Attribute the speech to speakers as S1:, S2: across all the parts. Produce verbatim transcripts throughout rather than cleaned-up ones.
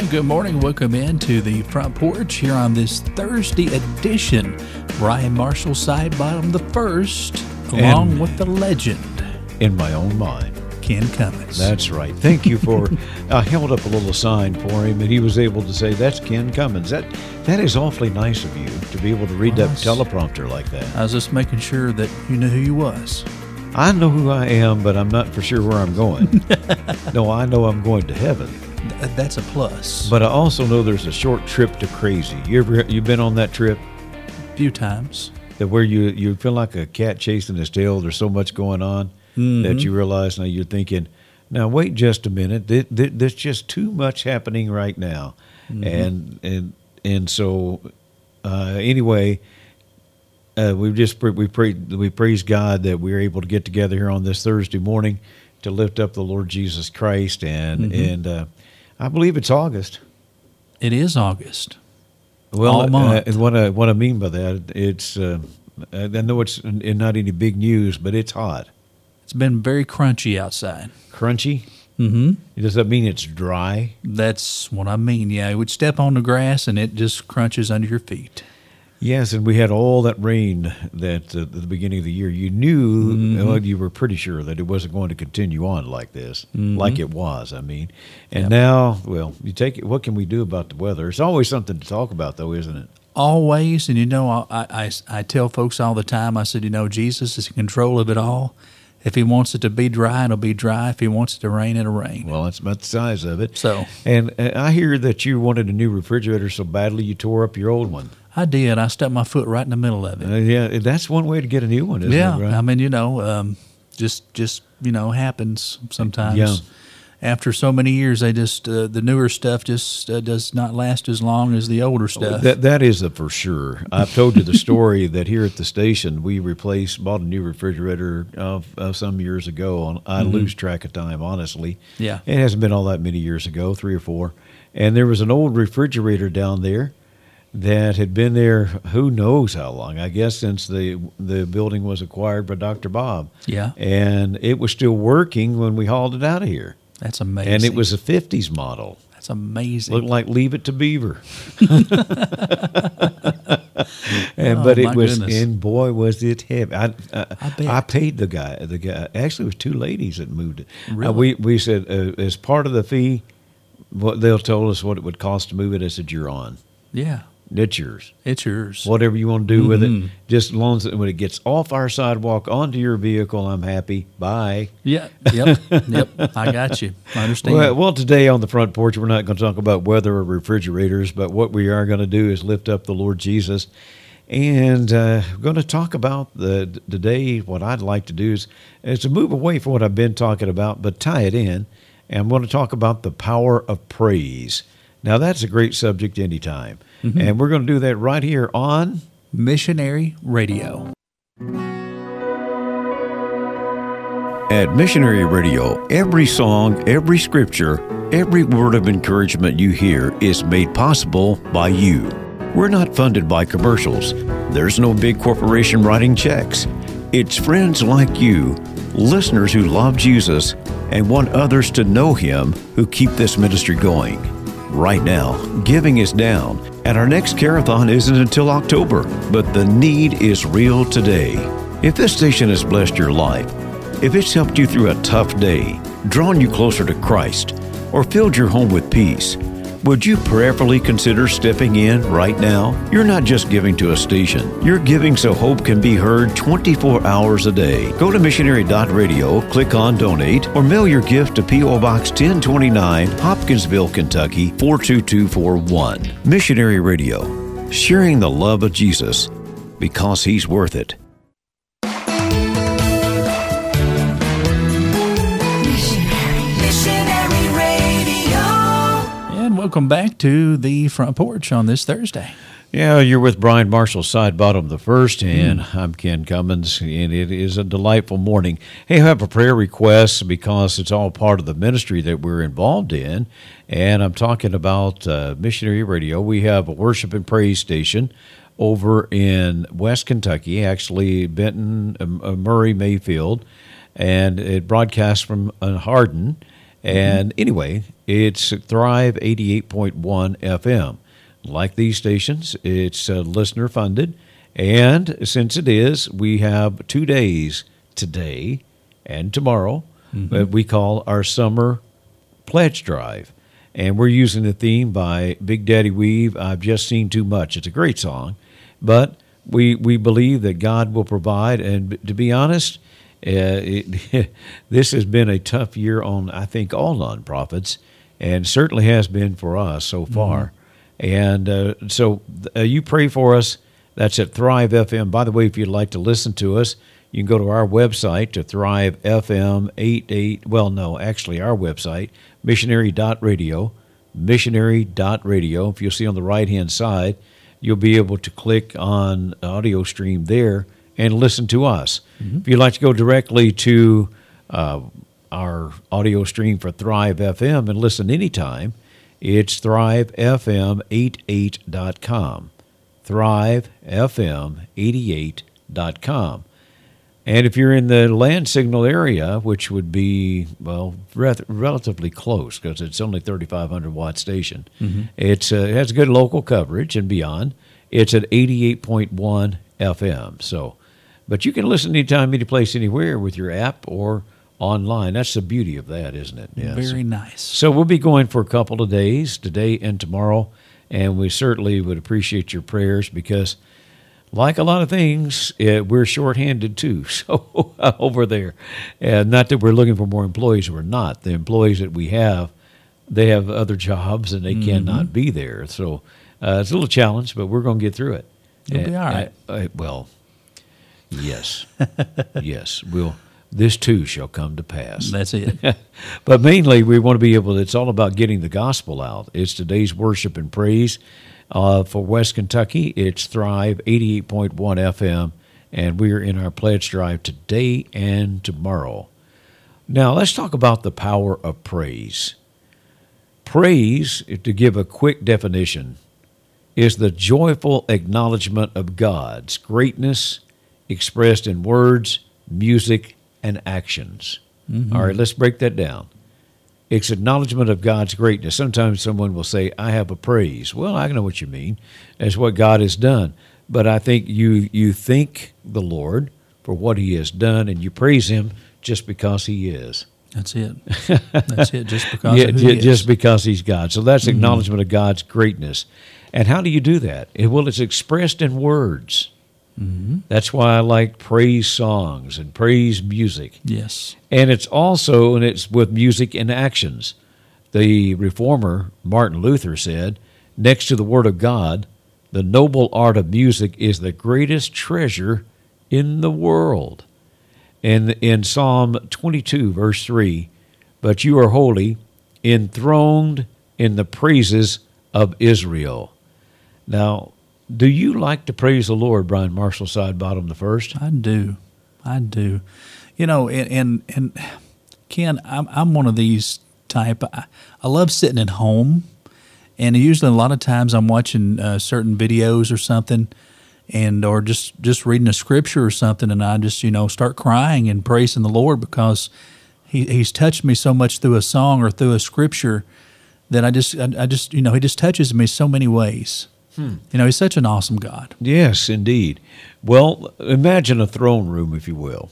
S1: good morning. Welcome into the front porch here on this Thursday edition. Brian Marshall, Side Bottom the First, along
S2: And
S1: with the legend,
S2: in my own mind.
S1: Ken Cummins.
S2: That's right. Thank you for, I held up a little sign for him, and he was able to say, that's Ken Cummins. That That is awfully nice of you to be able to read
S1: Well,
S2: that teleprompter like that.
S1: I was just making sure that you knew who you was.
S2: I know who I am, but I'm not for sure where I'm going. No, I know I'm going to heaven.
S1: Th- That's a plus.
S2: But I also know there's a short trip to crazy. You ever you been on that trip?
S1: A few times.
S2: That where you, you feel like a cat chasing his tail. There's so much going on
S1: Mm-hmm.
S2: that you realize now you're thinking, now wait just a minute. Th- th- There's just too much happening right now.
S1: Mm-hmm.
S2: And and and so uh, anyway, uh, we just we pray we praise God that we're able to get together here on this Thursday morning to lift up the Lord Jesus Christ. And
S1: Mm-hmm.
S2: and uh, I believe it's August.
S1: It is August.
S2: Well,
S1: All month.
S2: Uh, and what I what I mean by that, it's uh, I know it's not any big news, but it's hot,
S1: It's been very crunchy outside.
S2: crunchy.
S1: Mm-hmm.
S2: Does that mean it's dry?
S1: That's what I mean. Yeah, you would step on the grass and it just crunches under your feet.
S2: Yes, and we had all that rain that uh, at the beginning of the year. You knew,
S1: Mm-hmm.
S2: well, you were pretty sure that it wasn't going to continue on like this,
S1: Mm-hmm.
S2: like it was. I mean, and
S1: Yep.
S2: now, well, you take it. What can we do about the weather? It's always something to talk about, though, isn't it?
S1: Always, and you know, I, I, I tell folks all the time, I said, you know, Jesus is in control of it all. If he wants it to be dry, it'll be dry. If he wants it to rain, it'll rain.
S2: Well, that's about the size of it.
S1: So-
S2: and uh, I hear that you wanted a new refrigerator so badly you tore up your old one.
S1: I did. I stuck my foot right in the middle of it.
S2: Uh, yeah, that's one way to get a new one, isn't
S1: yeah,
S2: it? Right?
S1: I mean, you know, um, just just you know, happens sometimes.
S2: Yeah.
S1: After so many years, they just uh, the newer stuff just uh, does not last as long as the older stuff.
S2: That that is a for sure. I've told you the story that here at the station we replaced bought a new refrigerator uh, uh, some years ago. I lose track of time, honestly.
S1: Mm-hmm. Yeah.
S2: It hasn't been all that many years ago, three or four. And there was an old refrigerator down there that had been there who knows how long. I guess since the the building was acquired by Doctor Bob.
S1: Yeah.
S2: And it was still working when we hauled it out of here.
S1: That's amazing.
S2: And it was a fifties model.
S1: That's amazing.
S2: Looked like Leave It to Beaver. and
S1: Oh,
S2: but it
S1: my
S2: was,
S1: goodness.
S2: and boy, was it heavy. I, I,
S1: I bet.
S2: I paid the guy. The guy actually it was two ladies that moved it.
S1: Really?
S2: Uh, we we said uh, as part of the fee, what they'll told us what it would cost to move it. I said you're on.
S1: Yeah,
S2: It's yours.
S1: it's yours.
S2: Whatever you want to do with
S1: Mhm.
S2: it, just as long as it, when it gets off our sidewalk onto your vehicle, I'm happy. Bye.
S1: Yeah, yep, yep. I got you. I understand.
S2: Well, well, today on the front porch, we're not going to talk about weather or refrigerators, but what we are going to do is lift up the Lord Jesus. And uh, we're going to talk about the today. What I'd like to do is, is to move away from what I've been talking about, but tie it in. And I'm going to talk about the power of praise. Now, that's a great subject anytime.
S1: Mm-hmm.
S2: And we're going to do that right here on
S1: Missionary Radio.
S3: At Missionary Radio, every song, every scripture, every word of encouragement you hear is made possible by you. We're not funded by commercials. There's no big corporation writing checks. It's friends like you, listeners who love Jesus and want others to know Him, who keep this ministry going. Right now, giving is down, and our next Carathon isn't until October, but the need is real today. If this station has blessed your life, if it's helped you through a tough day, drawn you closer to Christ, or filled your home with peace, would you prayerfully consider stepping in right now? You're not just giving to a station. You're giving so hope can be heard twenty-four hours a day. Go to missionary dot radio, click on Donate, or mail your gift to P O Box ten twenty-nine, Hopkinsville, Kentucky, four two two four one. Missionary Radio, sharing the love of Jesus because He's worth it.
S1: And welcome back to the front porch on this Thursday.
S2: Yeah, you're with Brian Marshall, Side Bottom the First, and I'm Ken Cummins, and it is a delightful morning. Hey, I have a prayer request because it's all part of the ministry that we're involved in, and I'm talking about uh, Missionary Radio. We have a worship and praise station over in West Kentucky, actually Benton, uh, Murray, Mayfield, and it broadcasts from uh, Hardin. And mm-hmm. anyway, it's Thrive eighty-eight point one F M. Like these stations, it's uh, listener funded. And since it is, we have two days today and tomorrow mm-hmm. that we call our summer pledge drive. And we're using the theme by Big Daddy Weave, I've Just Seen Too Much. It's a great song, but we we believe that God will provide. And to be honest, uh, it, this has been a tough year on, I think, all nonprofits, and certainly has been for us so far. Mm-hmm. And uh, so uh, you pray for us. That's at Thrive F M. By the way, if you'd like to listen to us, you can go to our website to Thrive F M eighty-eight. Well, no, actually our website, missionary dot radio, missionary dot radio. If you'll see on the right-hand side, you'll be able to click on audio stream there and listen to us. Mm-hmm. If you'd like to go directly to uh, our audio stream for Thrive F M and listen anytime, it's thrive f m eighty-eight dot com. thrive f m eighty-eight dot com. And if you're in the land signal area, which would be, well, re- relatively close because it's only thirty-five hundred watt station, mm-hmm. it's, uh, it has good local coverage and beyond. It's at eighty-eight point one F M. So, but you can listen anytime, any place, anywhere with your app or online. That's the beauty of that, isn't it?
S1: Yes. Very nice.
S2: So we'll be going for a couple of days, today and tomorrow, and we certainly would appreciate your prayers because, like a lot of things, uh, we're shorthanded too. So over there, and not that we're looking for more employees, we're not. The employees that we have, they have other jobs and they mm-hmm. cannot be there. So uh, it's a little challenge, but we're going to get through it.
S1: You'll and, be all right.
S2: I, I, well, yes, yes, we'll. This too shall come to pass.
S1: That's it.
S2: But mainly, we want to be able to, it's all about getting the gospel out. It's today's worship and praise. Uh, for West Kentucky, it's Thrive eighty-eight point one F M, and we're in our pledge drive today and tomorrow. Now, let's talk about the power of praise. Praise, to give a quick definition, is the joyful acknowledgement of God's greatness expressed in words, music, and actions. Mm-hmm. All right, let's break that down. It's acknowledgement of God's greatness. Sometimes someone will say, I have a praise. Well, I know what you mean. That's what God has done. But I think you you thank the Lord for what he has done, and you praise him just because he is.
S1: That's it. That's it, just because
S2: yeah,
S1: of who he is.
S2: Just because he's God. So that's acknowledgement mm-hmm. of God's greatness. And how do you do that? Well, it's expressed in words. Mm-hmm. That's why I like praise songs and praise music.
S1: Yes.
S2: And it's also, and it's with music and actions. The reformer, Martin Luther, said, next to the Word of God, the noble art of music is the greatest treasure in the world. And in Psalm twenty-two, verse three, but you are holy, enthroned in the praises of Israel. Now, do you like to praise the Lord, Brian Marshall Sidebottom the first?
S1: I do. I do. You know, and, and, and Ken, I'm, I'm one of these type. I, I love sitting at home, and usually a lot of times I'm watching uh, certain videos or something, and or just, just reading a scripture or something, and I just, you know, start crying and praising the Lord because he, he's touched me so much through a song or through a scripture that I just, I, I just, you know, he just touches me so many ways. Hmm. You know, he's such an awesome God.
S2: Yes, indeed. Well, imagine a throne room, if you will.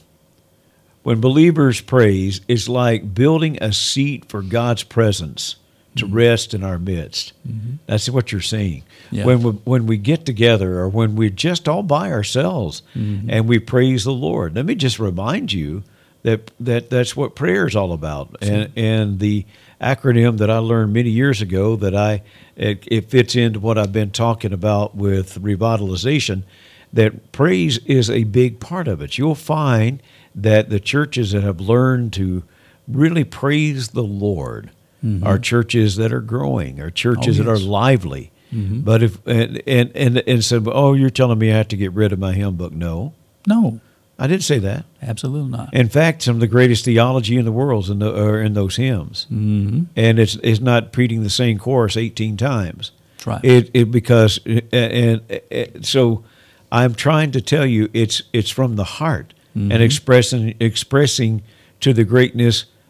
S2: When believers praise, it's like building a seat for God's presence to mm-hmm. rest in our midst. Mm-hmm. That's what you're saying. Yeah. When we, when we get together or when we're just all by ourselves mm-hmm. and we praise the Lord. Let me just remind you that, that that's what prayer is all about. And, and the acronym that I learned many years ago that I it, it fits into what I've been talking about with revitalization, that praise is a big part of it. You'll find that the churches that have learned to really praise the Lord mm-hmm. are churches that are growing, are churches oh, yes. that are lively. Mm-hmm. But if and and and, and said, oh, you're telling me I have to get rid of my hymn book? No,
S1: no,
S2: I didn't say that.
S1: Absolutely not.
S2: In fact, some of the greatest theology in the world is in the, are in those hymns, mm-hmm. and it's it's not repeating the same chorus eighteen times.
S1: That's right.
S2: It it because and, and, and so I'm trying to tell you, it's it's from the heart mm-hmm. and expressing expressing to the greatness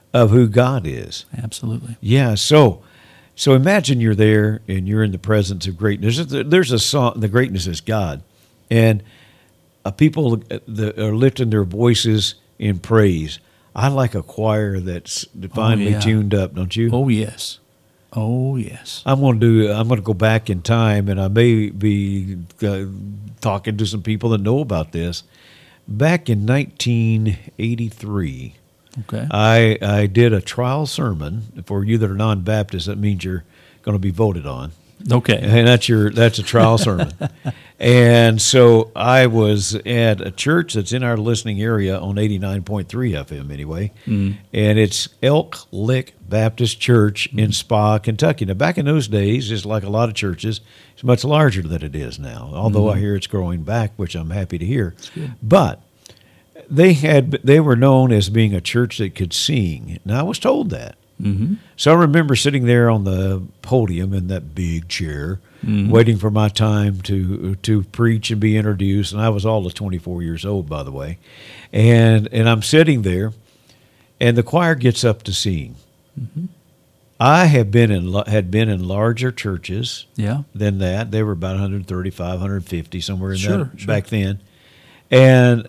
S2: of who God is.
S1: Absolutely.
S2: Yeah, so so imagine you're there and you're in the presence of greatness. There's a, there's a song, the greatness is God, and uh, people that are lifting their voices in praise. I like a choir that's divinely
S1: Oh, yeah.
S2: tuned up, don't you?
S1: Oh, yes. Oh, yes.
S2: I'm going to do. I'm going to go back in time, and I may be uh, talking to some people that know about this. Back in nineteen eighty-three,
S1: Okay.
S2: I I did a trial sermon. For you that are non-Baptist, that means you're going to be voted on,
S1: Okay.
S2: and that's your that's a trial sermon. And so I was at a church that's in our listening area on eighty-nine point three F M anyway,
S1: Mm.
S2: and it's Elk Lick Baptist Church in Spa, Kentucky. Now, back in those days, just like a lot of churches, it's much larger than it is now, although I hear it's growing back, which I'm happy to hear. But they had they were known as being a church that could sing, and I was told that.
S1: Mm-hmm.
S2: So I remember sitting there on the podium in that big chair, waiting for my time to to preach and be introduced. And I was all of twenty-four years old, by the way. And and I'm sitting there, and the choir gets up to sing.
S1: Mm-hmm.
S2: I have been in had been in larger churches
S1: Yeah.
S2: than that. They were about one thirty-five, one fifty, somewhere in
S1: Sure,
S2: that
S1: sure.
S2: back then. And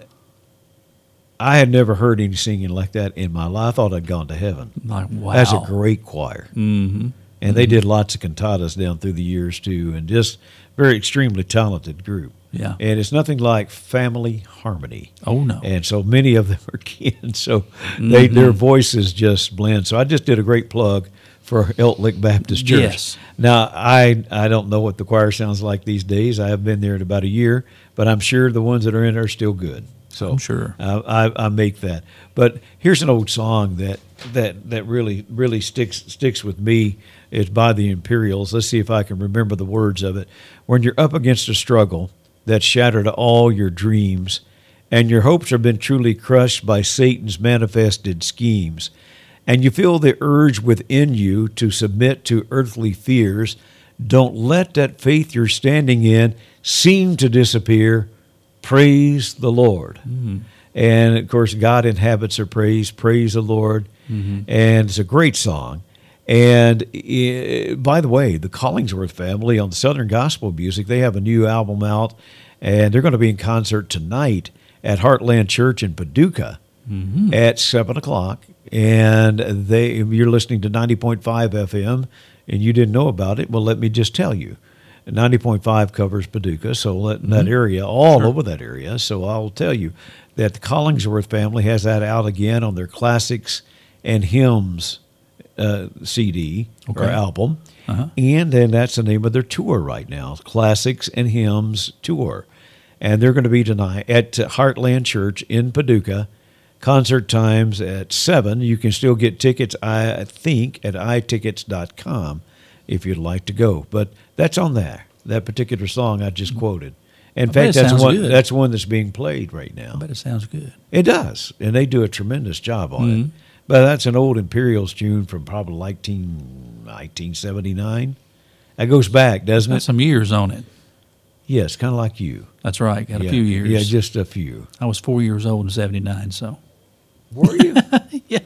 S2: I had never heard any singing like that in my life. I thought I'd gone to heaven.
S1: Like, wow.
S2: That's a great choir.
S1: Mm-hmm.
S2: And they did lots of cantatas down through the years, too, and just very extremely talented group.
S1: Yeah.
S2: And it's nothing like family harmony.
S1: Oh, no.
S2: And so many of them are kin, so they
S1: Mm-hmm.
S2: their voices just blend. So I just did a great plug for Elk Lick Baptist Church.
S1: Yes.
S2: Now, I I don't know what the choir sounds like these days. I have been there in about a year, but I'm sure the ones that are in there are still good. So
S1: I'm sure.
S2: I, I, I make that. But here's an old song that that that really really sticks sticks with me. It's by the Imperials. Let's see if I can remember the words of it. When you're up against a struggle that shattered all your dreams, and your hopes have been truly crushed by Satan's manifested schemes, and you feel the urge within you to submit to earthly fears, don't let that faith you're standing in seem to disappear. Praise the Lord.
S1: Mm-hmm.
S2: And, of course, God inhabits our praise. Praise the Lord.
S1: Mm-hmm.
S2: And it's a great song. And, uh, by the way, the Collingsworth family on the Southern Gospel Music, they have a new album out, and they're going to be in concert tonight at Heartland Church in Paducah
S1: Mm-hmm.
S2: at seven o'clock. And they, you're listening to ninety point five F M, and you didn't know about it. Well, let me just tell you. ninety point five covers Paducah, so that, that area, all
S1: Sure.
S2: over that area. So I'll tell you that the Collingsworth family has that out again on their Classics and Hymns uh, C D or
S1: Okay.
S2: album.
S1: Uh-huh.
S2: And then that's the name of their tour right now, Classics and Hymns Tour. And they're going to be tonight at Heartland Church in Paducah. Concert times at seven. You can still get tickets, I think, at i tickets dot com if you'd like to go. But that's on there, that particular song I just quoted. In
S1: I bet
S2: fact,
S1: it
S2: that's
S1: sounds
S2: one
S1: good.
S2: that's one that's being played right
S1: I
S2: now.
S1: bet it sounds good.
S2: It does, and they do a tremendous job on it.
S1: Mhm.
S2: But that's an old Imperials tune from probably like nineteen seventy-nine. That goes back, doesn't
S1: Got
S2: it?
S1: some years on it.
S2: Yes, kind of like you.
S1: That's right. Got a
S2: Yeah.
S1: few years.
S2: Yeah, just a few.
S1: I was four years old in seventy-nine, so.
S2: Were you?
S1: Yeah.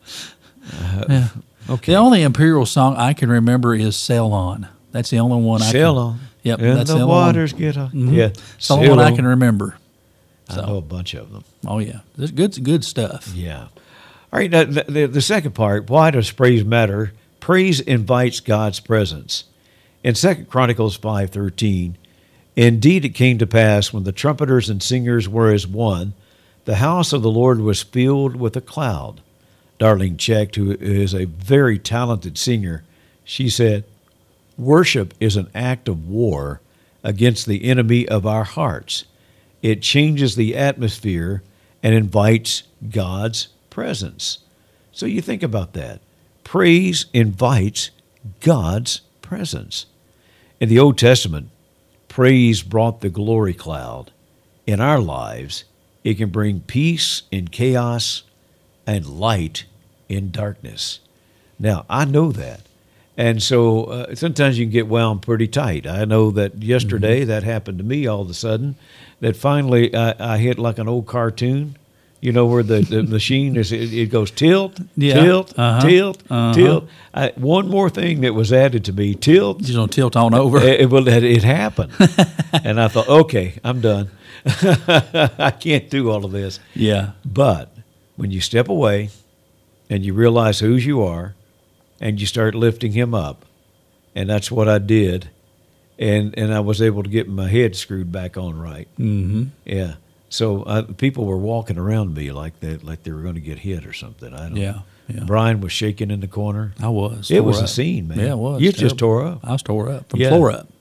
S2: Uh,
S1: Yeah.
S2: Okay.
S1: The only Imperial song I can remember is Sail On. That's the only one I
S2: Sail
S1: can.
S2: on.
S1: Yep,
S2: And
S1: that's
S2: the,
S1: the only
S2: waters get on.
S1: Mhm.
S2: Yeah.
S1: It's the only
S2: Sail
S1: one I
S2: on.
S1: can remember.
S2: I know a bunch of them.
S1: Oh, yeah. There's good, good stuff.
S2: Yeah. All right. Now, the, the, the second part, why does praise matter? Praise invites God's presence. In Second Chronicles five thirteen, indeed it came to pass when the trumpeters and singers were as one, the house of the Lord was filled with a cloud. Darlene Checht, who is a very talented singer, she said, worship is an act of war against the enemy of our hearts. It changes the atmosphere and invites God's presence. So you think about that. Praise invites God's presence. In the Old Testament, praise brought the glory cloud. In our lives, it can bring peace in chaos and light in darkness. Now, I know that. And so uh, sometimes you can get wound pretty tight. I know that yesterday that happened to me all of a sudden, that finally I, I hit like an old cartoon You know where the, the machine is? It, it goes tilt,
S1: Yeah.
S2: tilt,
S1: Uh-huh.
S2: tilt,
S1: Uh-huh.
S2: tilt. I, one more thing that was added to me: tilt.
S1: Just gonna tilt on over.
S2: It, well, it, it happened, and I thought, okay, I'm done. I can't do all of this.
S1: Yeah.
S2: But when you step away and you realize whose you are, and you start lifting him up, and that's what I did, and and I was able to get my head screwed back on right.
S1: Mm-hmm.
S2: Yeah. So uh, people were walking around me like that, like they were going to get hit or something. I don't.
S1: Yeah. Yeah.
S2: Brian was shaking in the corner.
S1: I was.
S2: It
S1: tore
S2: was a
S1: up.
S2: scene, man.
S1: Yeah, it was.
S2: You just
S1: Terrible.
S2: tore up.
S1: I was tore up from
S2: Yeah.
S1: floor up.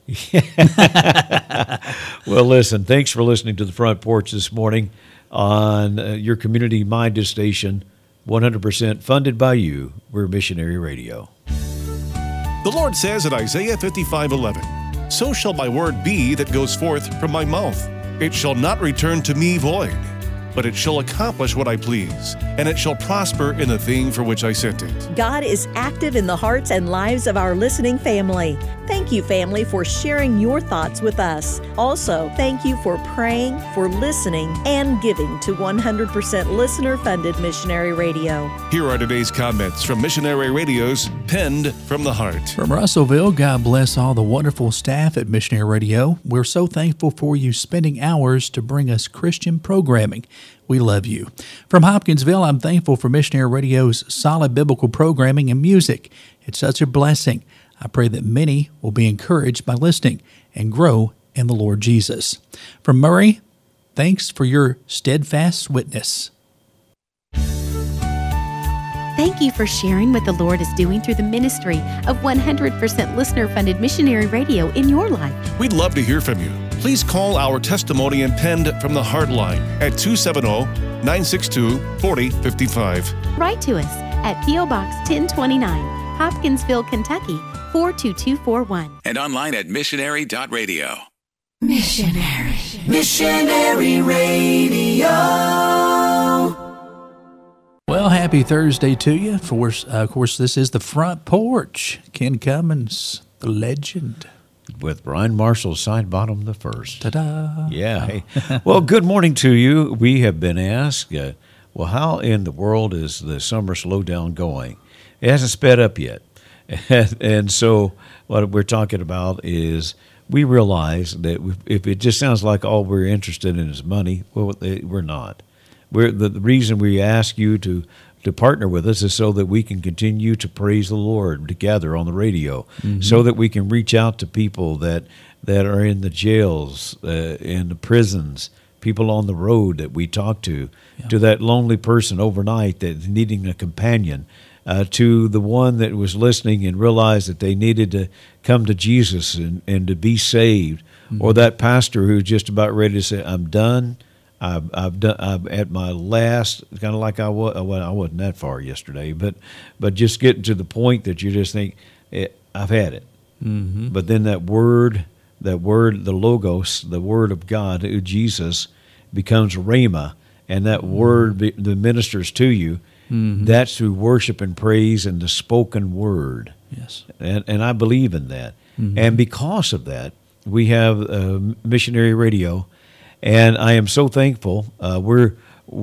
S2: Well, listen, thanks for listening to The Front Porch this morning on uh, your community-minded station, one hundred percent funded by you. We're Missionary Radio.
S4: The Lord says in Isaiah fifty-five eleven, "So shall my word be that goes forth from my mouth. It shall not return to me void, but it shall accomplish what I please, and it shall prosper in the thing for which I sent it."
S5: God is active in the hearts and lives of our listening family. Thank you, family, for sharing your thoughts with us. Also, thank you for praying, for listening, and giving to one hundred percent listener-funded Missionary Radio.
S4: Here are today's comments from Missionary Radio's Penned from the Heart.
S1: From Russellville, God bless all the wonderful staff at Missionary Radio. We're so thankful for you spending hours to bring us Christian programming. We love you. From Hopkinsville, I'm thankful for Missionary Radio's solid biblical programming and music. It's such a blessing. I pray that many will be encouraged by listening and grow in the Lord Jesus. From Murray, thanks for your steadfast witness.
S6: Thank you for sharing what the Lord is doing through the ministry of one hundred percent listener-funded Missionary Radio in your life.
S4: We'd love to hear from you. Please call our testimony and Penned from the Heart line at two seven zero, nine six two, four zero five five.
S6: Write to us at P O Box ten twenty-nine, Hopkinsville, Kentucky four two two four one.
S7: And online at missionary dot radio.
S8: Missionary. Missionary Radio.
S1: Well, happy Thursday to you. For, uh, of course, this is The Front Porch. Ken Cummins, the legend.
S2: With Brian Marshall, side bottom the first.
S1: Ta-da.
S2: Yeah. Hey. Well, good morning to you. We have been asked, uh, well, how in the world is the summer slowdown going? It hasn't sped up yet. And, and so what we're talking about is we realize that if it just sounds like all we're interested in is money, well, we're not. We're, the, the reason we ask you to, to partner with us is so that we can continue to praise the Lord together on the radio, mm-hmm. so that we can reach out to people that, that are in the jails, uh, in the prisons, people on the road that we talk to, yeah. to that lonely person overnight that's needing a companion, uh, to the one that was listening and realized that they needed to come to Jesus and, and to be saved, mm-hmm. or that pastor who's just about ready to say, I'm done. I've, I've done. I'm at my last. Kind of like I was. Well, I wasn't that far yesterday, but but just getting to the point that you just think, I've had it. Mm-hmm. But then that word, that word, the Logos, the Word of God, Jesus, becomes Rhema, and that mm-hmm. word be, the ministers to you. Mm-hmm. That's through worship and praise and the spoken word.
S1: Yes,
S2: and and I believe in that. Mm-hmm. And because of that, we have uh, Missionary Radio. And I am so thankful. Uh, we're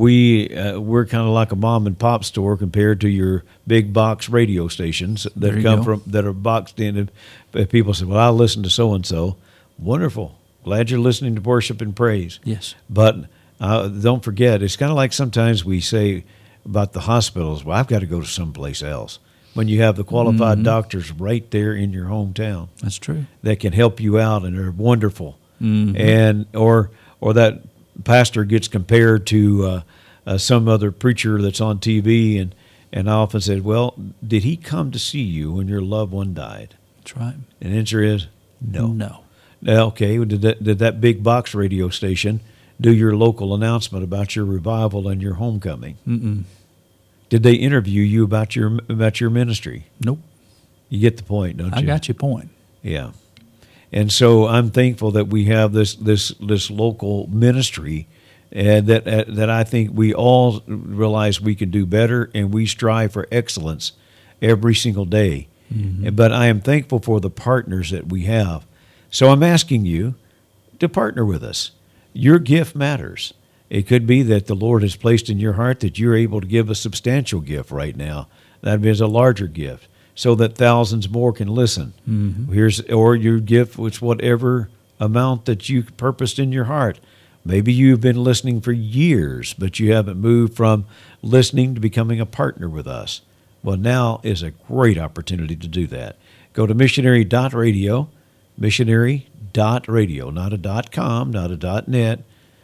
S2: we uh, we're kind of like a mom and pop store compared to your big box radio stations that come go. from that are boxed in. If people say, "Well, I listen to so and so." Wonderful, glad you're listening to worship and praise.
S1: Yes,
S2: but uh, don't forget, it's kind of like sometimes we say about the hospitals. Well, I've got to go to someplace else. When you have the qualified mm-hmm. doctors right there in your hometown,
S1: that's true.
S2: That can help you out and are wonderful,
S1: mm-hmm.
S2: and or. Or that pastor gets compared to uh, uh, some other preacher that's on T V, and, and I often said, well, did he come to see you when your loved one died?
S1: That's right.
S2: And the answer is no.
S1: No.
S2: Okay, did that, did that big box radio station do your local announcement about your revival and your homecoming?
S1: Mm-mm.
S2: Did they interview you about your about your ministry?
S1: Nope.
S2: You get the point, don't you?
S1: I got your point.
S2: Yeah. And so I'm thankful that we have this this this local ministry, and that uh, that I think we all realize we can do better, and we strive for excellence every single day. Mm-hmm. But I am thankful for the partners that we have. So I'm asking you to partner with us. Your gift matters. It could be that the Lord has placed in your heart that you're able to give a substantial gift right now. That means a larger gift, so that thousands more can listen. Mm-hmm. Here's or your gift was whatever amount that you purposed in your heart. Maybe you've been listening for years, but you haven't moved from listening to becoming a partner with us. Well, now is a great opportunity to do that. Go to missionary dot radio, missionary dot radio, not a dot com, not a dot net.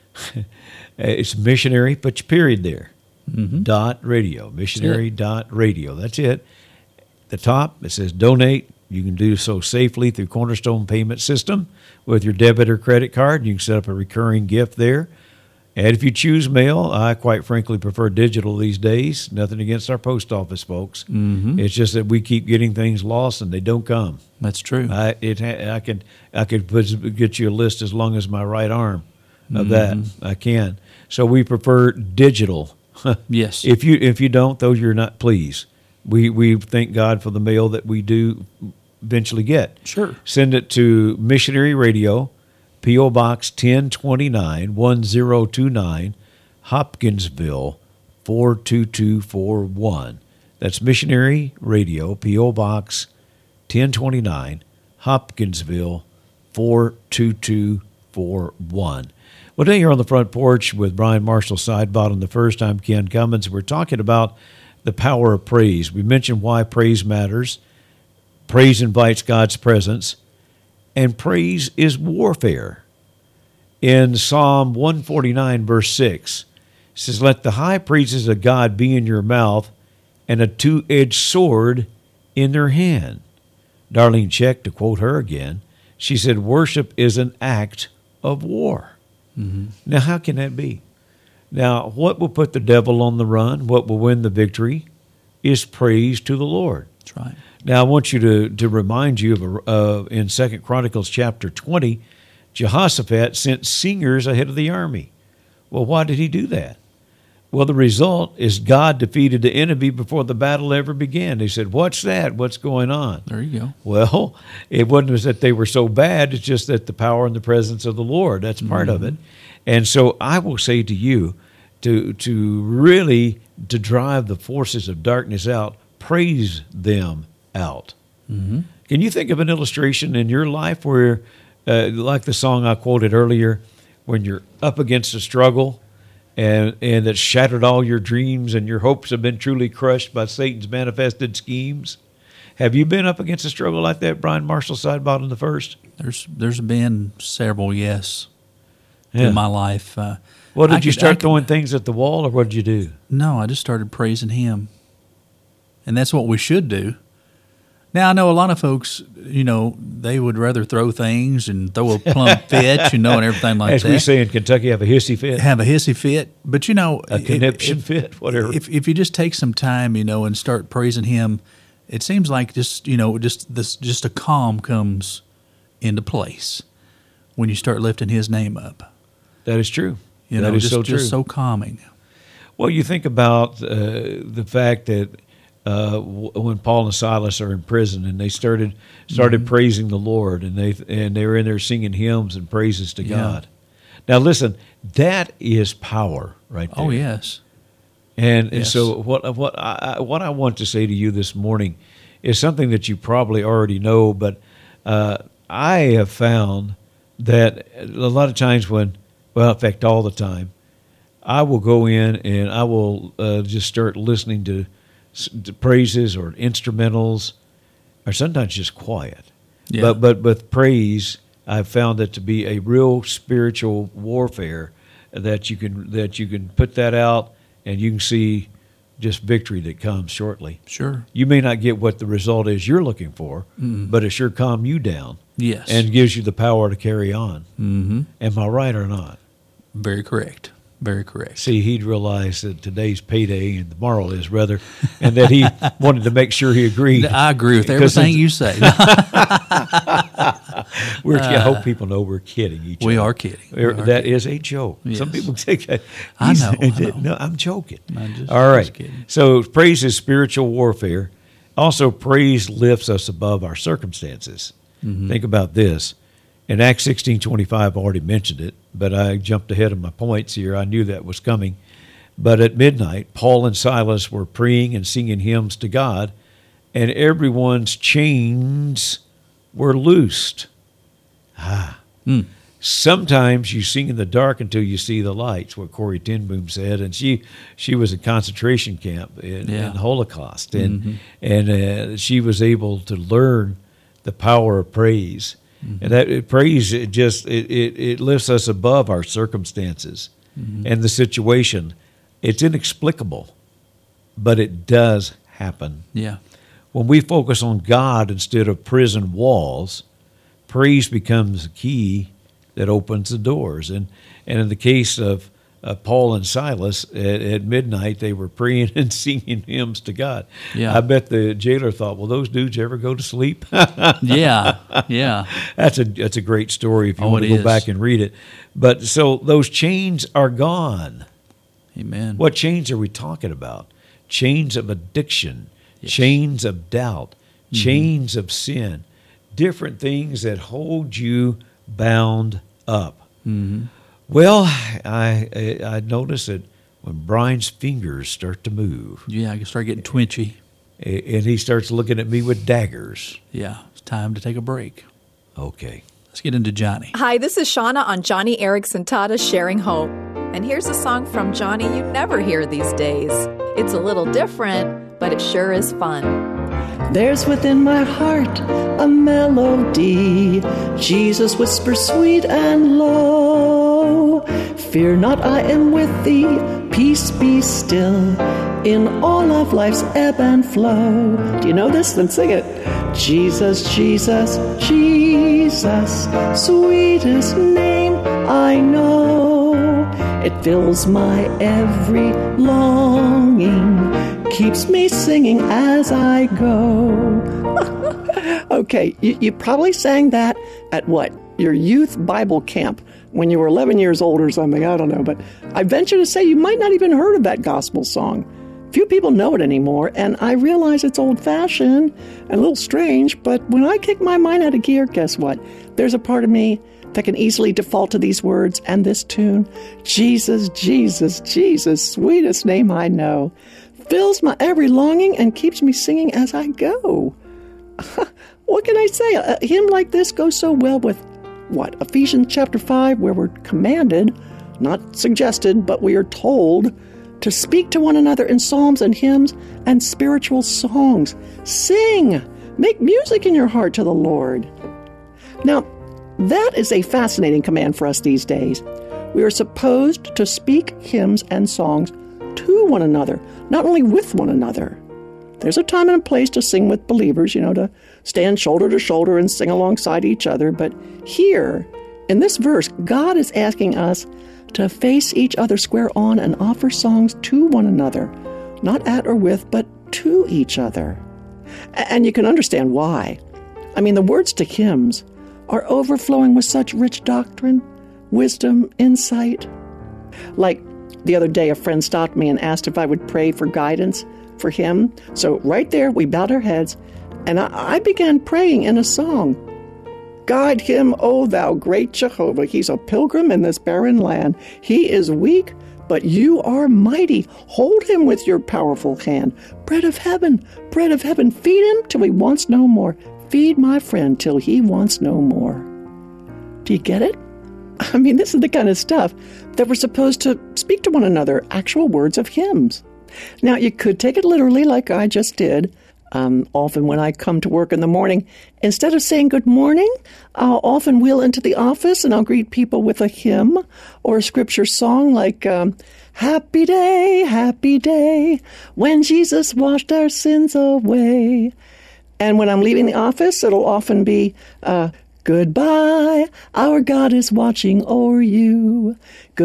S2: It's missionary, put your period there. Mm-hmm. Dot radio, missionary dot radio. That's it. At the top, it says donate. You can do so safely through Cornerstone Payment System with your debit or credit card. You can set up a recurring gift there. And if you choose mail, I quite frankly prefer digital these days. Nothing against our post office folks. Mm-hmm. It's just that we keep getting things lost and they don't come.
S1: That's true.
S2: I it I could I could put, get you a list as long as my right arm of mm-hmm. that. I can. So we prefer digital.
S1: Yes.
S2: If you if you don't, though, you're not pleased. We we thank God for the mail that we do eventually get.
S1: Sure.
S2: Send it to Missionary Radio, P O. Box ten twenty-nine, one zero two nine, Hopkinsville, four two two four one. That's Missionary Radio, P O. Box ten twenty-nine, Hopkinsville, four two two four one. Well, today here on the front porch with Brian Marshall Sidebottom the first time, Ken Cummins, we're talking about the power of praise. We mentioned why praise matters. Praise invites God's presence, and praise is warfare. In Psalm one forty-nine, verse six, it says, "Let the high praises of God be in your mouth and a two-edged sword in their hand." Darlene Check, to quote her again, she said, "Worship is an act of war." Mm-hmm. Now, how can that be? Now, what will put the devil on the run, what will win the victory, is praise to the Lord.
S1: That's right.
S2: Now, I want you to, to remind you of uh, in Second Chronicles chapter twenty, Jehoshaphat sent singers ahead of the army. Well, why did he do that? Well, the result is God defeated the enemy before the battle ever began. They said, "What's that? What's going on?"
S1: There you go.
S2: Well, it wasn't that they were so bad. It's just that the power and the presence of the Lord, that's part mm-hmm. of it. And so I will say to you, to to really to drive the forces of darkness out, praise them out. Mm-hmm. Can you think of an illustration in your life where, uh, like the song I quoted earlier, when you're up against a struggle, and and that shattered all your dreams and your hopes have been truly crushed by Satan's manifested schemes? Have you been up against a struggle like that, Brian Marshall Sidebottom the first?
S1: There's there's been several, yes,
S2: yeah.
S1: in my life. Uh,
S2: well, did
S1: I
S2: you
S1: could,
S2: start
S1: could,
S2: throwing things at the wall, or what did you do?
S1: No, I just started praising Him, and that's what we should do. Now, I know a lot of folks, you know, they would rather throw things and throw a plumb fit, you know, and everything like
S2: As
S1: that.
S2: As we say in Kentucky, have a hissy fit.
S1: Have a hissy fit. But, you know.
S2: A conniption
S1: if,
S2: fit, whatever.
S1: If, if you just take some time, you know, and start praising Him, it seems like just, you know, just this, just a calm comes into place when you start lifting His name up.
S2: That is true.
S1: You
S2: that
S1: know,
S2: is
S1: just,
S2: so true.
S1: just so calming.
S2: Well, you think about uh, the fact that Uh, w- when Paul and Silas are in prison, and they started started mm-hmm. praising the Lord, and they and they were in there singing hymns and praises to
S1: yeah.
S2: God. Now, listen, that is power, right there.
S1: Oh yes.
S2: And,
S1: yes.
S2: and so what what I what I want to say to you this morning is something that you probably already know, but uh, I have found that a lot of times when, well, in fact, all the time, I will go in and I will uh, just start listening to praises or instrumentals, or sometimes just quiet. Yeah. But but with praise, I've found it to be a real spiritual warfare that you can that you can put that out and you can see just victory that comes shortly.
S1: Sure.
S2: You may not get what the result is you're looking for,
S1: mm-hmm.
S2: but it sure calms you down.
S1: Yes.
S2: And gives you the power to carry on.
S1: Mm-hmm.
S2: Am I right or not?
S1: Very correct. Very correct.
S2: See, he'd realized that today's payday and tomorrow is rather, and that he wanted to make sure he agreed.
S1: I agree with everything you say.
S2: we're, uh, I hope people know we're kidding each
S1: we
S2: other.
S1: Are kidding. We
S2: that
S1: are kidding.
S2: is a joke.
S1: Yes.
S2: Some people think that.
S1: I know, I know.
S2: No, I'm joking.
S1: I'm just,
S2: All right.
S1: Just kidding.
S2: So praise is spiritual warfare. Also, praise lifts us above our circumstances. Mm-hmm. Think about this. In Acts sixteen twenty-five, I already mentioned it, but I jumped ahead of my points here. I knew that was coming. But at midnight, Paul and Silas were praying and singing hymns to God, and everyone's chains were loosed. Ah.
S1: Mm.
S2: Sometimes you sing in the dark until you see the lights, what Corrie ten Boom said, and she she was in concentration camp in,
S1: Yeah.
S2: in the Holocaust, and
S1: Mm-hmm.
S2: and uh, she was able to learn the power of praise,
S1: Mm-hmm.
S2: and that it, praise it just it, it it lifts us above our circumstances
S1: Mm-hmm.
S2: and the situation. It's inexplicable, but it does happen.
S1: Yeah.
S2: When we focus on God instead of prison walls, praise becomes a key that opens the doors. And and in the case of uh, Paul and Silas, at, at midnight, they were praying and singing hymns to God.
S1: Yeah.
S2: I bet the jailer thought, "Will those dudes ever go to sleep?"
S1: Yeah. Yeah.
S2: That's a that's a great story if you
S1: Oh,
S2: want
S1: it
S2: to go
S1: is.
S2: back and read it. But so those chains are gone.
S1: Amen.
S2: What chains are we talking about? Chains of addiction,
S1: Yes.
S2: chains of doubt, chains of sin, different things that hold you bound up.
S1: Mm-hmm.
S2: Well, I, I I notice that when Brian's fingers start to move,
S1: Yeah, I can start getting twitchy.
S2: a- and he starts looking at me with daggers.
S1: Yeah, it's time to take a break.
S2: Okay.
S1: Let's get into Johnny.
S9: Hi, this is Shauna on Johnny Erickson Tata Sharing Hope. And here's a song from Johnny you never hear these days. It's a little different, but it sure is fun.
S10: There's within my heart a melody. Jesus whispers sweet and low. Fear not, I am with thee. Peace be still in all of life's ebb and flow. Do you know this? Then sing it. Jesus, Jesus, Jesus, sweetest name I know. It fills my every longing, keeps me singing as I go. Okay, you, you probably sang that at what? Your youth Bible camp when you were eleven years old or something. I don't know, but I venture to say you might not even heard of that gospel song. Few people know it anymore, and I realize it's old-fashioned and a little strange, but when I kick my mind out of gear, guess what? There's a part of me that can easily default to these words and this tune. Jesus, Jesus, Jesus, sweetest name I know, fills my every longing and keeps me singing as I go. What can I say? A hymn like this goes so well with, what, Ephesians chapter five, where we're commanded, not suggested, but we are told to speak to one another in psalms and hymns and spiritual songs. Sing! Make music in your heart to the Lord. Now, that is a fascinating command for us these days. We are supposed to speak hymns and songs to one another, not only with one another. There's a time and a place to sing with believers, you know, to stand shoulder to shoulder and sing alongside each other. But here, in this verse, God is asking us to face each other square on and offer songs to one another, not at or with, but to each other. And you can understand why. I mean, the words to hymns are overflowing with such rich doctrine, wisdom, insight. Like the other day, a friend stopped me and asked if I would pray for guidance for him. So right there, we bowed our heads, and I, I began praying in a song. Guide him, O thou great Jehovah. He's a pilgrim in this barren land. He is weak, but you are mighty. Hold him with your powerful hand. Bread of heaven, bread of heaven, feed him till he wants no more. Feed my friend till he wants no more. Do you get it? I mean, this is the kind of stuff that we're supposed to speak to one another, actual words of hymns. Now, you could take it literally like I just did. Um, often when I come to work in the morning, instead of saying good morning, I'll often wheel into the office and I'll greet people with a hymn or a scripture song like, um, Happy day, happy day, when Jesus washed our sins away. And when I'm leaving the office, it'll often be, uh, Goodbye, our God is watching o'er you.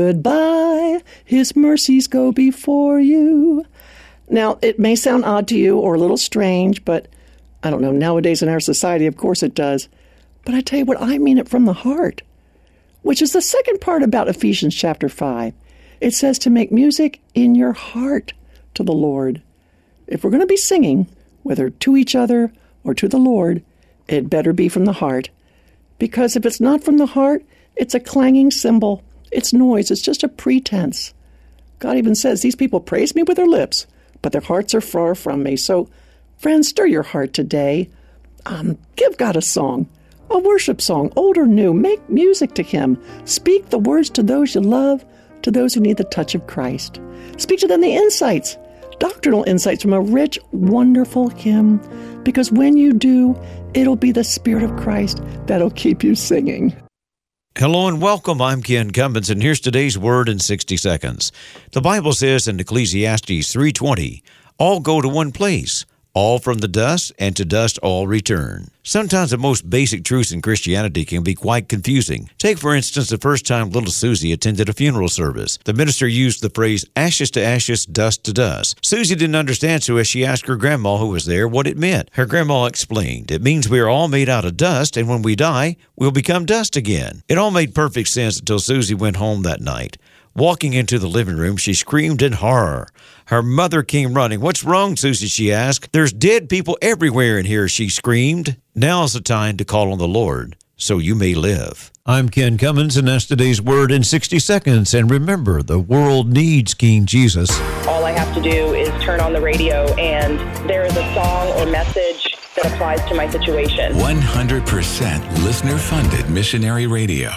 S10: Goodbye, his mercies go before you. Now, it may sound odd to you or a little strange, but I don't know, nowadays in our society, of course it does. But I tell you what, I mean it from the heart, which is the second part about Ephesians chapter five. It says to make music in your heart to the Lord. If we're going to be singing, whether to each other or to the Lord, it better be from the heart. Because if it's not from the heart, it's a clanging cymbal. It's noise. It's just a pretense. God even says, these people praise me with their lips, but their hearts are far from me. So, friends, stir your heart today. Um, give God a song, a worship song, old or new. Make music to Him. Speak the words to those you love, to those who need the touch of Christ. Speak to them the insights, doctrinal insights from a rich, wonderful hymn. Because when you do, it'll be the Spirit of Christ that'll keep you singing.
S3: Hello and welcome. I'm Ken Cummins, and here's today's Word in sixty seconds. The Bible says in Ecclesiastes three twenty, all go to one place, all from the dust, and to dust all return. Sometimes the most basic truths in Christianity can be quite confusing. Take, for instance, the first time little Susie attended a funeral service. The minister used the phrase, ashes to ashes, dust to dust. Susie didn't understand, so as she asked her grandma who was there what it meant, her grandma explained, it means we are all made out of dust, and when we die, we'll become dust again. It all made perfect sense until Susie went home that night. Walking into the living room, she screamed in horror. Her mother came running. What's wrong, Susie, she asked. There's dead people everywhere in here, she screamed. Now's the time to call on the Lord, so you may live. I'm Ken Cummins, and that's today's Word in sixty seconds. And remember, the world needs King Jesus.
S11: All I have to do is turn on the radio, and there is a song or message that applies to my situation.
S7: one hundred percent listener-funded missionary radio.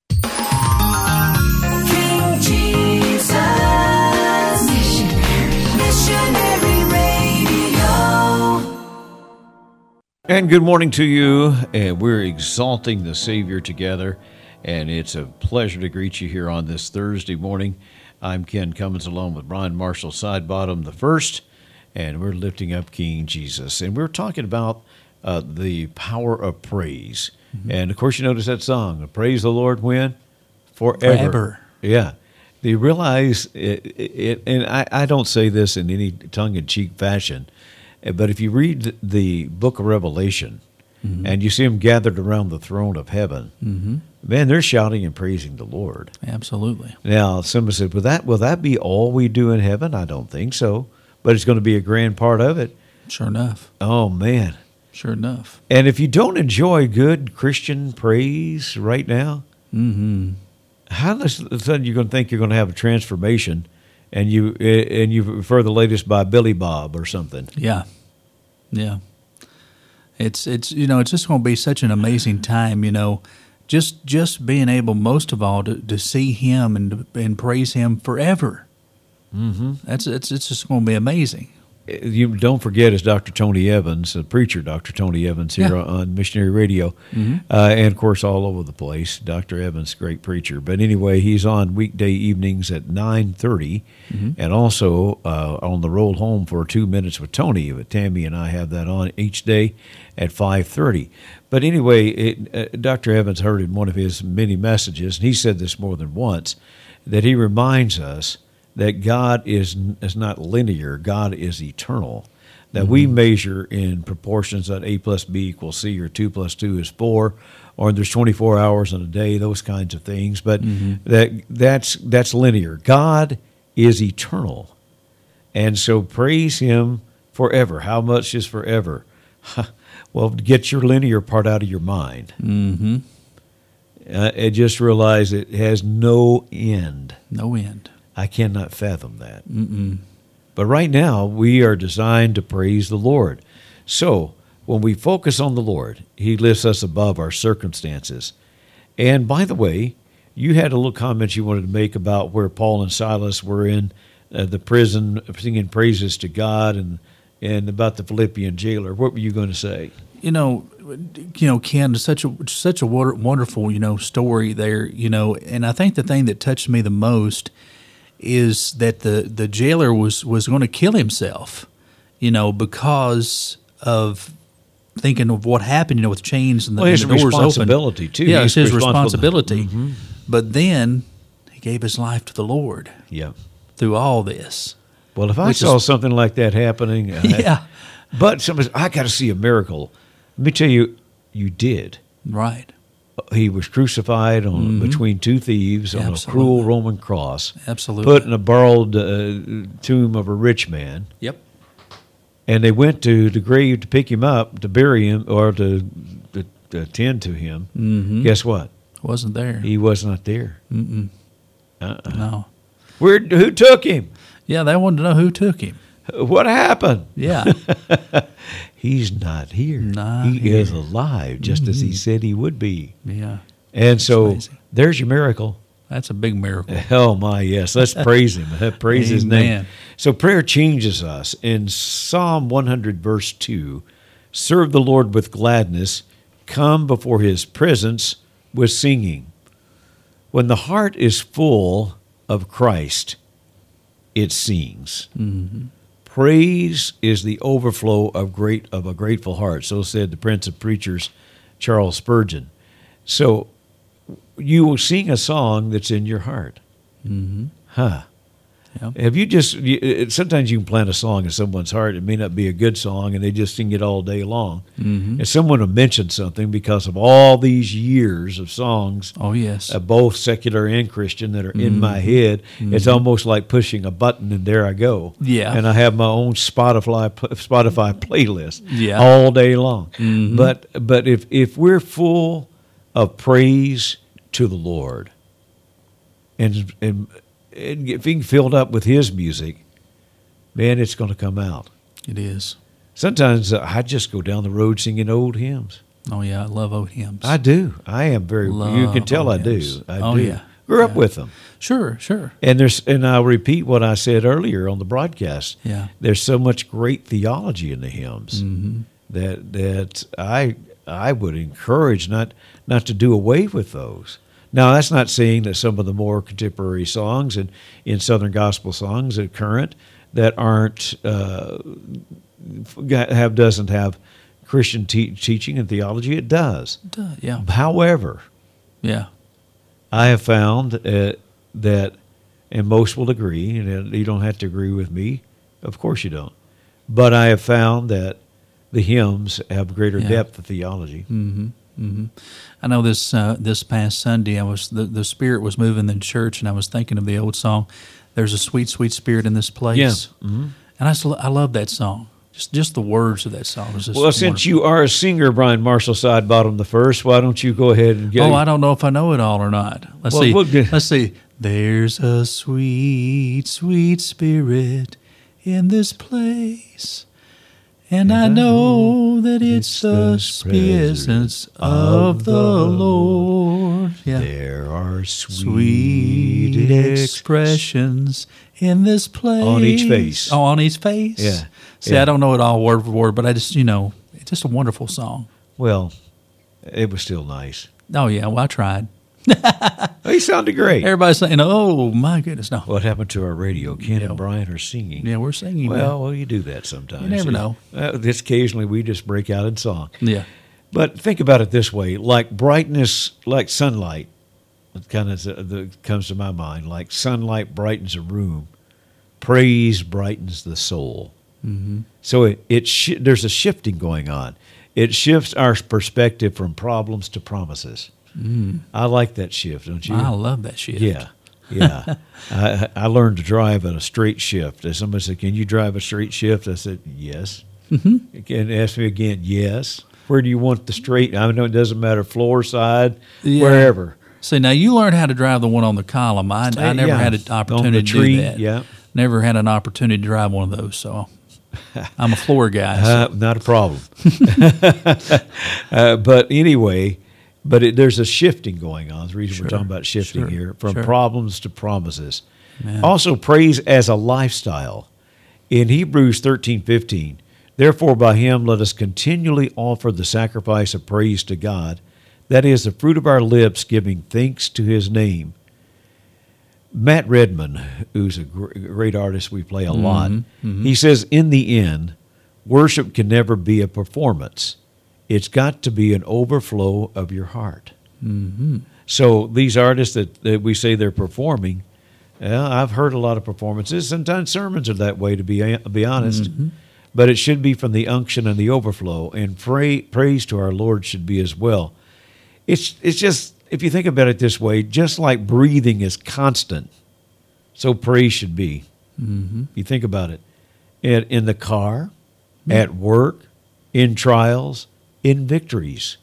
S2: And good morning to you. And we're exalting the Savior together. And it's a pleasure to greet you here on this Thursday morning. I'm Ken Cummins along with Brian Marshall Sidebottom the first. And we're lifting up King Jesus. And we're talking about uh, the power of praise. Mm-hmm. And of course, you notice that song, Praise the Lord when? Forever.
S1: Forever.
S2: Yeah. Do you realize, it, it, and I, I don't say this in any tongue-in-cheek fashion, but if you read the book of Revelation, mm-hmm. and you see them gathered around the throne of heaven, mm-hmm. man, they're shouting and praising the Lord.
S1: Absolutely.
S2: Now, somebody said, will that, will that be all we do in heaven? I don't think so, but it's going to be a grand part of it.
S1: Sure enough.
S2: Oh, man.
S1: Sure enough.
S2: And if you don't enjoy good Christian praise right now,
S1: mm-hmm.
S2: how does all of a sudden you're going to think you're going to have a transformation, and you and you prefer the latest by Billy Bob or something?
S1: Yeah, yeah. It's it's you know it's just going to be such an amazing time. You know, just just being able, most of all, to, to see Him and and praise Him forever.
S2: Mm-hmm.
S1: That's it's it's just going to be amazing.
S2: You don't forget, is Doctor Tony Evans, the preacher, Doctor Tony Evans here yeah. on Missionary Radio, mm-hmm. uh, and of course all over the place. Doctor Evans, great preacher. But anyway, he's on weekday evenings at nine thirty, mm-hmm. and also uh, on the roll home for two minutes with Tony. But Tammy and I have that on each day at five thirty. But anyway, it, uh, Doctor Evans heard in one of his many messages, and he said this more than once, that he reminds us that God is is not linear. God is eternal. That mm-hmm. we measure in proportions that A plus B equals C, or two plus two is four, or there's twenty-four hours in a day, those kinds of things. But mm-hmm. that that's that's linear. God is eternal. And so praise Him forever. How much is forever? Well, get your linear part out of your mind.
S1: Mm-hmm.
S2: Uh, and just realize it has no end.
S1: No end.
S2: I cannot fathom that.
S1: Mm-mm.
S2: But right now, we are designed to praise the Lord. So when we focus on the Lord, He lifts us above our circumstances. And by the way, you had a little comment you wanted to make about where Paul and Silas were in uh, the prison singing praises to God, and and about the Philippian jailer. What were you going to say?
S1: You know, you know, Ken, such a such a wonderful, you know, story there. You know, and I think the thing that touched me the most is that the, the jailer was, was going to kill himself, you know, because of thinking of what happened, you know, with chains and the,
S2: well,
S1: and the doors open.
S2: His responsibility, too.
S1: Yeah,
S2: He's
S1: it's his
S2: responsibility.
S1: responsibility.
S2: Mm-hmm.
S1: But then he gave his life to the Lord.
S2: Yeah.
S1: Through all this.
S2: Well, if I saw is, something like that happening, uh,
S1: yeah.
S2: but somebody, I got to see a miracle. Let me tell you, you did.
S1: Right.
S2: He was crucified on mm-hmm. between two thieves on
S1: Absolutely.
S2: a cruel Roman cross.
S1: Absolutely.
S2: Put in a borrowed uh, tomb of a rich man.
S1: Yep.
S2: And they went to the grave to pick him up, to bury him, or to, to to attend to him,
S1: Mm-hmm.
S2: guess what?
S1: Wasn't there.
S2: He was not there.
S1: Mm-mm.
S2: Uh-uh.
S1: No.
S2: Where? Who took him?
S1: Yeah, they wanted to know who took him.
S2: What happened?
S1: Yeah.
S2: He's not here.
S1: Not
S2: he
S1: here.
S2: is alive, just as he
S1: Mhm.
S2: said he would be.
S1: Yeah.
S2: And so
S1: amazing.
S2: there's your miracle.
S1: That's a big miracle.
S2: Oh, my, yes. Let's praise him. Praise his name.
S1: Amen.
S2: So prayer changes us. In Psalm one hundred, verse two, serve the Lord with gladness, come before his presence with singing. When the heart is full of Christ, it sings.
S1: Mm-hmm.
S2: Praise is the overflow of great of a grateful heart. So said the Prince of Preachers, Charles Spurgeon. So you will sing a song that's in your heart.
S1: Mm-hmm.
S2: Huh.
S1: Yep.
S2: Have you just, you, sometimes you can plant a song in someone's heart. It may not be a good song, and they just sing it all day long.
S1: Mm-hmm.
S2: And someone will mention something because of all these years of songs,
S1: Oh, yes.
S2: uh, both secular and Christian, that are in
S1: Mhm.
S2: my head. It's
S1: Mhm.
S2: almost like pushing a button, and there I go.
S1: Yeah.
S2: And I have my own Spotify Spotify playlist
S1: Yeah.
S2: all day long.
S1: Mhm.
S2: But but if if we're full of praise to the Lord, and and, and get- being filled up with His music, man, it's going to come out.
S1: It is.
S2: Sometimes uh, I just go down the road singing old hymns.
S1: Oh, yeah. I love old hymns.
S2: I do. I am very. you can
S1: Love
S2: tell
S1: old
S2: I do.
S1: hymns.
S2: I
S1: Oh,
S2: do.
S1: yeah.
S2: Grew up
S1: Yeah.
S2: with them.
S1: Sure, sure.
S2: And there's and I'll repeat what I said earlier on the broadcast.
S1: Yeah.
S2: There's so much great theology in the hymns
S1: Mm-hmm.
S2: that that I I would encourage not not to do away with those. Now, that's not saying that some of the more contemporary songs and in Southern gospel songs that current that aren't uh, got- have doesn't have Christian te- teaching and theology. It does.
S1: Duh, yeah.
S2: However,
S1: Yeah.
S2: I have found uh, that, and most will agree, and you don't have to agree with me, of course you don't, but I have found that the hymns have greater
S1: Yeah.
S2: depth of theology.
S1: Mm-hmm. Mm-hmm. I know this uh, this past Sunday, I was the, the Spirit was moving in the church, and I was thinking of the old song, "There's a sweet, sweet Spirit in this place."
S2: Yeah. Mm-hmm.
S1: And I, still, I love that song. Just just the words of that song was just
S2: Well, since
S1: wonderful.
S2: you are a singer, Brian Marshall Sidebottom the first, why don't you go ahead and get
S1: Oh, I don't know if I know it all or not. Let's
S2: Well,
S1: see.
S2: we'll get-
S1: Let's see. There's a sweet, sweet Spirit in this place, and, I know that it's the presence of the Lord. Yeah.
S2: There are sweet,
S1: Sweet
S2: ex-
S1: expressions in this place.
S2: On each face.
S1: Oh, on each face?
S2: Yeah.
S1: See,
S2: Yeah.
S1: I don't know it all word for word, but I just, you know, it's just a wonderful song.
S2: Well, it was still nice.
S1: Oh, yeah, well, I tried.
S2: He sounded great.
S1: Everybody's saying, oh, my goodness, no.
S2: What happened to our radio? Ken
S1: Yeah.
S2: and Brian are singing.
S1: Yeah, we're singing.
S2: Well, well, you do that sometimes.
S1: You never know.
S2: Uh, this occasionally we just break out in song.
S1: Yeah.
S2: But think about it this way: like brightness, like sunlight, it kind of the, comes to my mind. Like sunlight brightens a room, praise brightens the soul.
S1: Mm-hmm.
S2: So it, it sh- there's a shifting going on. It shifts our perspective from problems to promises.
S1: Mm.
S2: I like that shift, don't you?
S1: I love that shift.
S2: Yeah, yeah. I, I learned to drive at a straight shift. As somebody said, "Can you drive a straight shift?" I said, "Yes."
S1: Mm-hmm.
S2: Can ask me again? Yes. Where do you want the straight? I know it doesn't matter, floor, side,
S1: Yeah.
S2: wherever.
S1: See, now you learned how to drive the one on the column. I, I
S2: Uh,
S1: never
S2: yeah.
S1: had an
S2: On
S1: opportunity
S2: the
S1: to
S2: tree,
S1: do that.
S2: yeah.
S1: Never had an opportunity to drive one of those, so I'm a floor guy.
S2: Uh,
S1: So.
S2: not a problem. uh, but anyway, but it, there's a shifting going on. The reason
S1: Sure,
S2: we're talking about shifting
S1: sure,
S2: here, from
S1: sure.
S2: problems to promises.
S1: Man.
S2: Also, praise as a lifestyle. In Hebrews thirteen fifteen, therefore by him let us continually offer the sacrifice of praise to God, that is, the fruit of our lips giving thanks to his name. Matt Redman, who's a gr- great artist we play a lot,
S1: mhm.
S2: he says, in the end, worship can never be a performance. It's got to be an overflow of your heart.
S1: Mm-hmm.
S2: So these artists that, that we say they're performing, yeah, I've heard a lot of performances. Sometimes sermons are that way, to be to be honest.
S1: Mm-hmm.
S2: But it should be from the unction and the overflow, and pray, praise to our Lord should be as well. It's it's just, if you think about it this way, just like breathing is constant, so praise should be.
S1: Mm-hmm.
S2: You think about it. In, in the car, at work, in trials, in victories.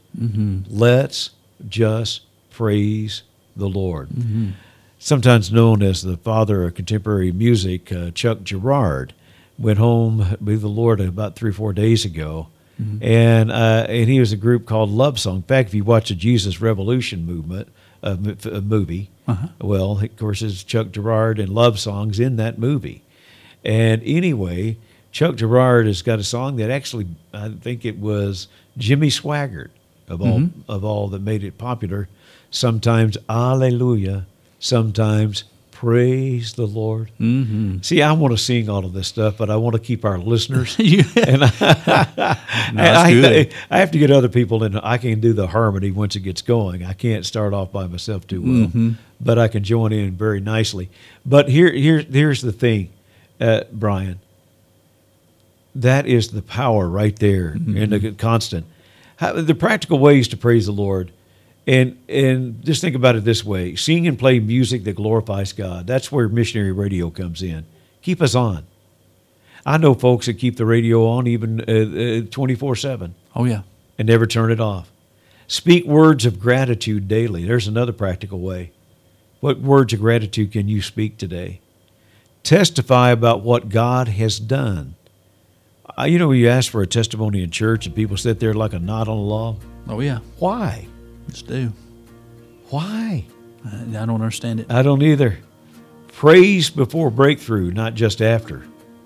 S1: Mm-hmm.
S2: Let's just praise the Lord.
S1: Mm-hmm.
S2: Sometimes known as the father of contemporary music, uh, Chuck Girard, went home with the Lord about three or four days ago. Mm-hmm. And uh, and he was a group called Love Song. In fact, if you watch the Jesus Revolution movement uh, a movie, uh-huh. well, of course, it's Chuck Girard and Love Songs in that movie. And anyway, Chuck Girard has got a song that actually, I think it was Jimmy Swaggart of all mm-hmm. of all that made it popular. Sometimes Alleluia, sometimes Praise the Lord.
S1: Mm-hmm.
S2: See, I want to sing all of this stuff, but I want to keep our listeners.
S1: yeah.
S2: And I,
S1: no,
S2: I,
S1: good.
S2: I, I have to get other people in. I can do the harmony once it gets going. I can't start off by myself too well,
S1: mm-hmm.
S2: but I can join in very nicely. But here, here, here's the thing, uh, Brian. That is the power right there mm-hmm. in the constant. How, the practical ways to praise the Lord. And and just think about it this way. Sing and play music that glorifies God. That's where missionary radio comes in. Keep us on. I know folks that keep the radio on even uh, uh, twenty-four seven.
S1: Oh, yeah.
S2: And never turn it off. Speak words of gratitude daily. There's another practical way. What words of gratitude can you speak today? Testify about what God has done. Uh, you know, when you ask for a testimony in church and people sit there like a knot on a log?
S1: Oh, yeah.
S2: Why?
S1: Just do.
S2: Why?
S1: I, I don't understand it.
S2: I don't either. Praise before breakthrough, not just after.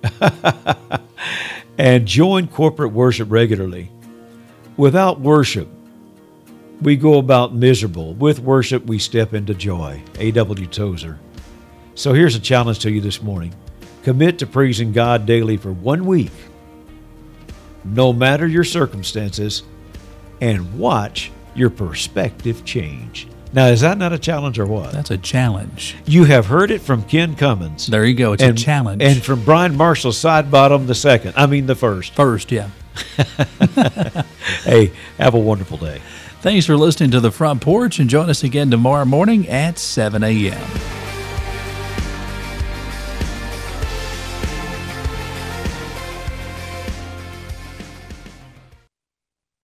S2: And join corporate worship regularly. Without worship, we go about miserable. With worship, we step into joy. A W Tozer. So here's a challenge to you this morning. Commit to praising God daily for one week, no matter your circumstances, and watch your perspective change. Now, is that not a challenge or what?
S1: That's a challenge.
S2: You have heard it from Ken Cummins.
S1: There you go. It's
S2: and,
S1: a challenge.
S2: And from Brian Marshall, side bottom, the second. I mean, the first.
S1: First, yeah.
S2: Hey, have a wonderful day.
S1: Thanks for listening to The Front Porch, and join us again tomorrow morning at seven a.m.